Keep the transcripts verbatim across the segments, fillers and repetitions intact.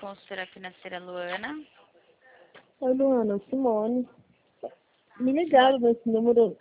consultora financeira Luana. Oi, Luana, Simone. Me ligaram nesse número.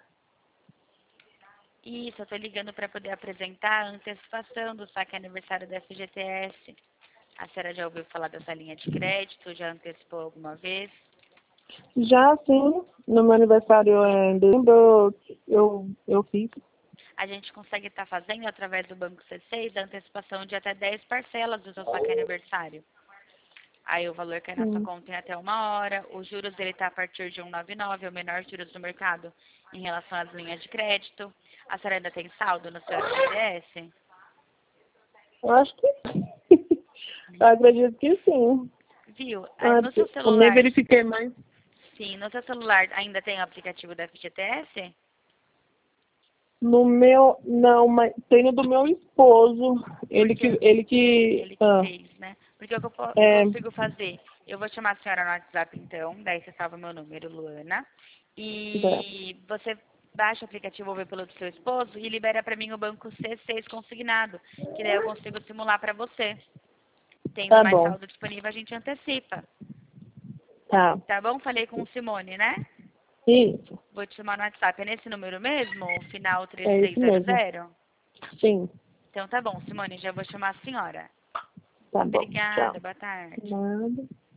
Isso, eu tô ligando para poder apresentar a antecipação do saque aniversário da F G T S. A senhora já ouviu falar dessa linha de crédito? Já antecipou alguma vez? Já, sim, no meu aniversário é em dezembro, eu, eu fiz. A gente consegue estar fazendo, através do Banco C seis, a antecipação de até dez parcelas do seu saque aniversário. Aí o valor cai na sua Sim. conta em até uma hora. Os juros dele está a partir de um vírgula noventa e nove, é o menor juros do mercado em relação às linhas de crédito. A senhora ainda tem saldo no seu F G T S? Eu acho que eu acredito que sim. Viu? Ah, Ah, no seu eu nem celular, verifiquei mais. sim, no seu celular ainda tem o aplicativo da F G T S? No meu, não, mas tenho do meu esposo. Ele Porque que, ele que, ele que ah, fez, né? Porque o que eu po- é, consigo fazer? Eu vou chamar a senhora no WhatsApp então, daí você salva meu número, Luana. tá, E você baixa o aplicativo ou vê pelo do seu esposo e libera pra mim o banco C seis consignado, que daí eu consigo simular pra você. Tendo tá mais bom, saldo disponível, a gente antecipa. tá, Tá bom? Falei com o Simone, né? isso, Vou te chamar no WhatsApp. É nesse número mesmo? Final é isso mesmo, três três zero zero? sim, Então tá bom, Simone, já vou chamar a senhora. tá bom, tchau. Obrigada, boa tarde. Nada.